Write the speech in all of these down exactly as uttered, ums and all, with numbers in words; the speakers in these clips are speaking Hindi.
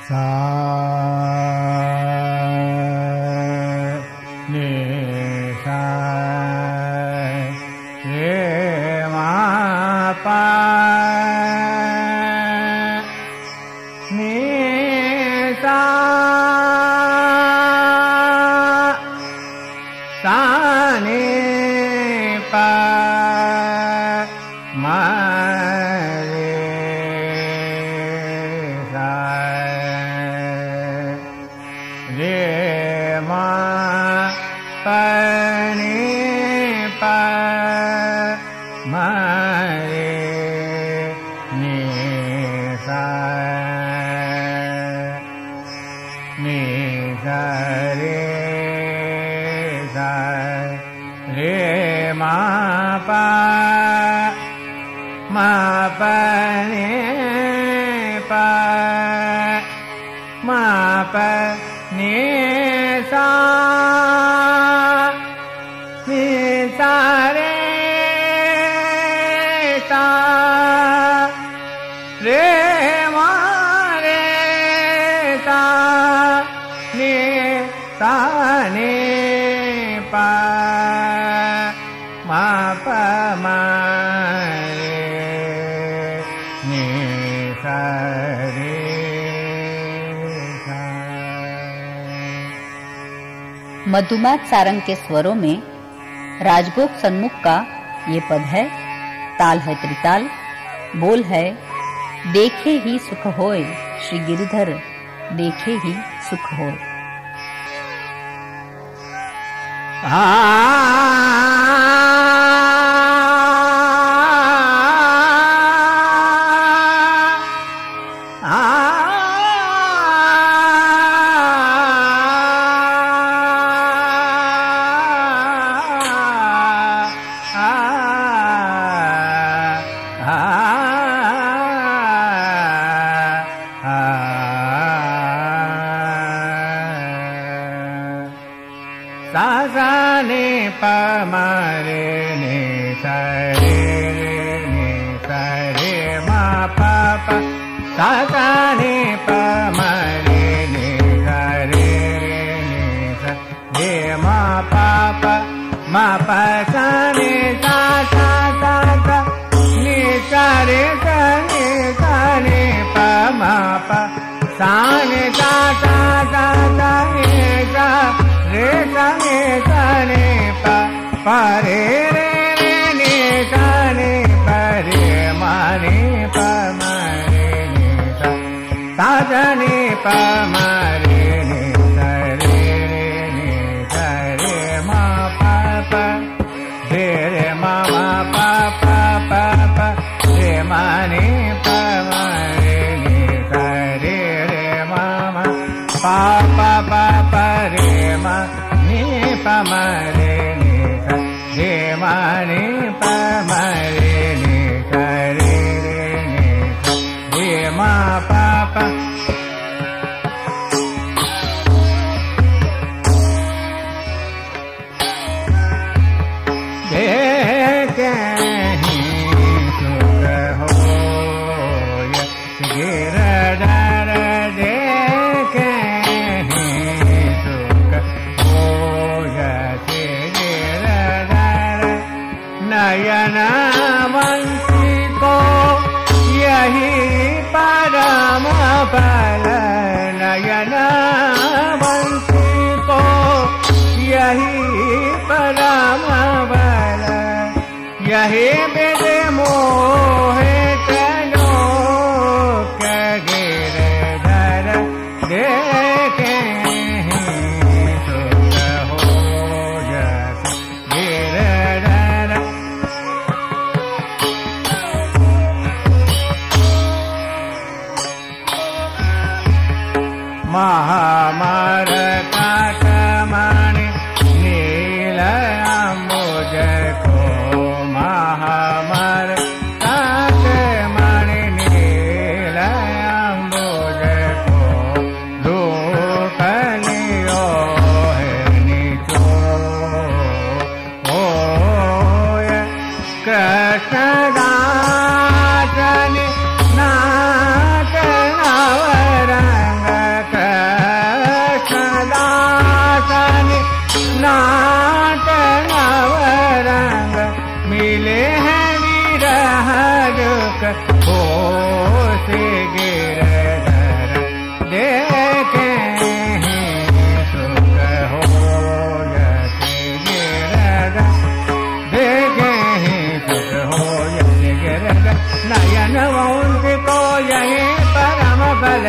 सा नि सा रे मा पा नि सा सा नि पा मा रे सा रे मा पा नि पा मा रे नि सा नि सा रे सा रे मा पा मा पा नि पा मा पा नि सा नि सा रे सा रे मा रे सा नि सा नि पा मा पा मा रे नि सा रे सा। मधुमात सारंग के स्वरों में राजभोग सन्मुख का ये पद है। ताल है त्रिताल, बोल है देखे ही सुख होय, श्री गिरिधर देखे ही सुख होय। सा सा नि पा मा रे नि सा रे नि सा रे मा पा पा सा सा नि पा मा रे नि सा रे नि सा रे मा पा पा मा पा सा नि सा सा सा सा नि सा रे सा नि सा नि पा मा पा सा नि सा सा सा सा नि सा रे सा नि सा नि पा पा रे रे रे नि सा नि पा रे मा नि पा मा रे नि सा सा सा नि पा मा रे नि सा रे रे नि सा रे मा पा पा रे रे मा मा पा पा पा पा रे मा नि पा मा रे नि सा रे रे मा मा पा पा पा पा रे मा नि पा मा रे नि सा रे मा नि पा मा रे नि सा रे रे नि सा रे मा पा पा देखे ही सुख होय, गिरधर देखे ही सुख होय, गिरधर नयन वंशी को यही परम फल, नयन वंशी को यही परम फल, यही विद मोहे लोक गिरधर देखे ही सुख होय, गिरधर महामार काटमणि नील अम्बुज को, महामार काटमणि नील अम्बुज को, रूप लियो है निचो होय, कृष्णदास नाथ नवरंग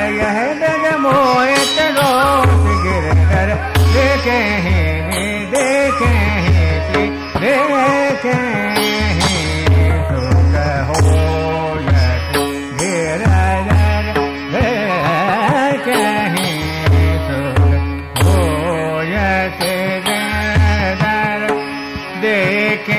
यह जग मोय रोष गिरधर देखे ही देखे ही देखे ही सुख हो गिरधर देखे ही सुख हो गिरधर देखे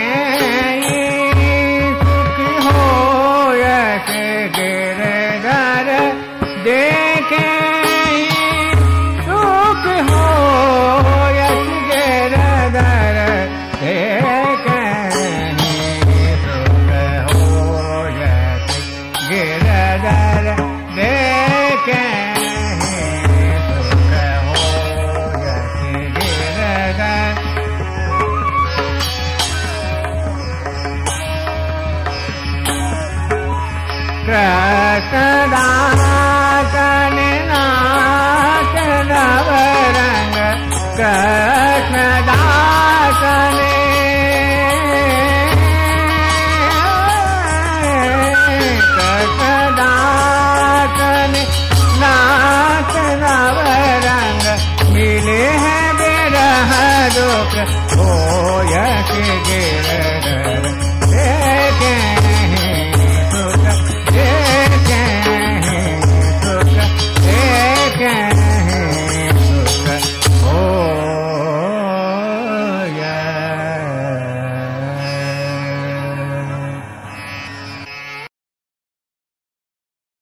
कृष्ण